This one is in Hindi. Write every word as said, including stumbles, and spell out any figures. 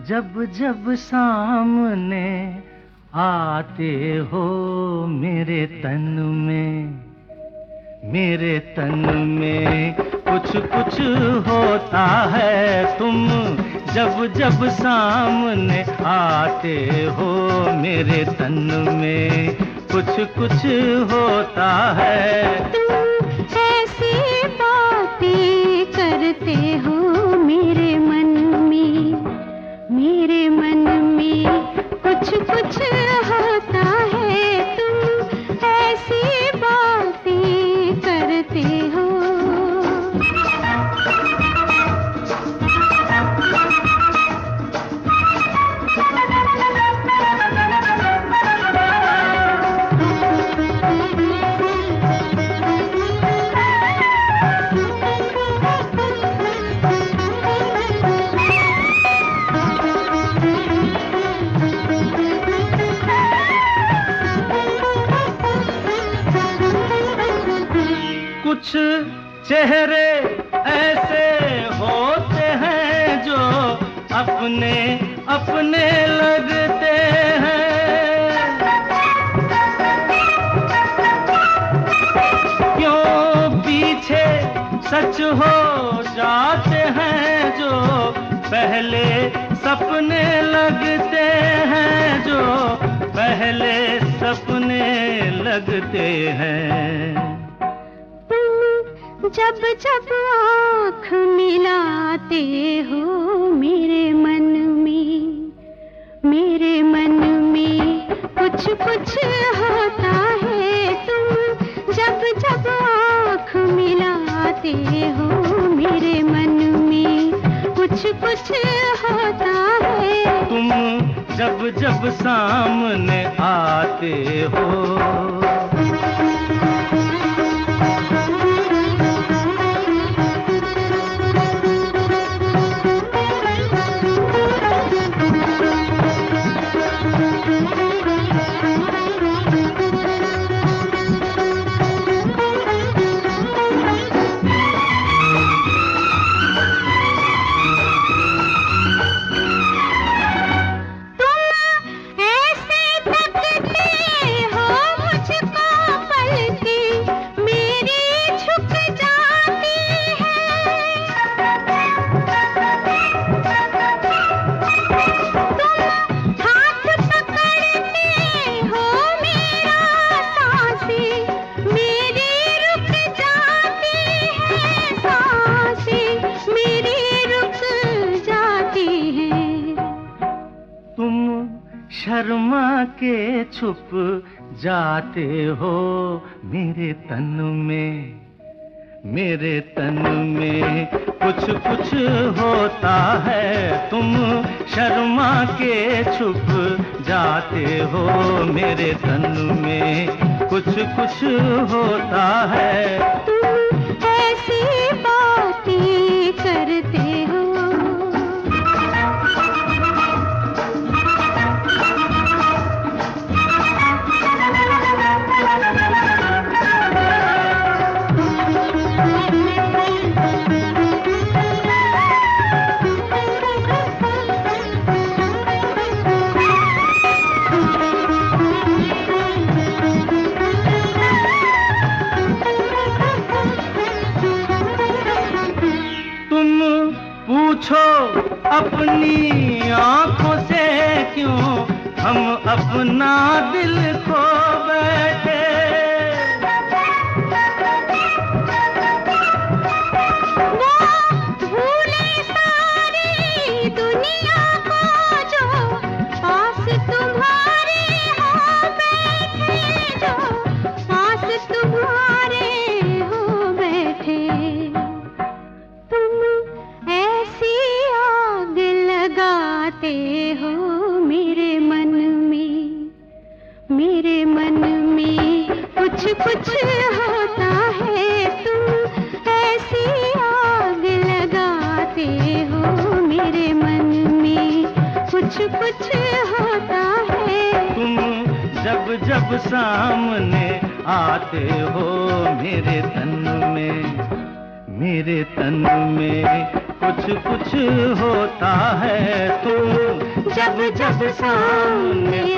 जब जब सामने आते हो मेरे तन में, मेरे तन में कुछ कुछ होता है। तुम जब जब सामने आते हो मेरे तन में कुछ कुछ होता है। तुम ऐसी बातें करते हो मेरे मन में, मेरे मन में कुछ कुछ होता है। तुम ऐसी बातें करते हो। कुछ चेहरे ऐसे होते हैं जो अपने अपने लगते हैं। क्यों पीछे सच हो जाते हैं जो पहले सपने लगते हैं, जो पहले सपने लगते हैं। जब जब आँख मिलाते हो मेरे मन में, मेरे मन में कुछ कुछ होता है। तुम जब जब आँख मिलाते हो मेरे मन में कुछ कुछ होता है। तुम जब जब सामने आते हो। शर्मा के छुप जाते हो मेरे तन में, मेरे तन में कुछ कुछ होता है। तुम शर्मा के छुप जाते हो मेरे तन में कुछ कुछ होता है। तुम ऐसी बातें करते हो। पूछो अपनी आंखों से क्यों हम अपना दिल खो बैठे। वो भूले सारी दुनिया को जो पास तुम्हारे हो बैठे, जो पास तुम्हारे हो बैठे। लगाते हो मेरे मन में, मेरे मन में कुछ कुछ होता है। तुम ऐसी आग लगाते हो मेरे मन में कुछ कुछ होता है। तुम जब जब सामने आते हो मेरे तन में, मेरे तन में कुछ कुछ होता है तू जब जब सामने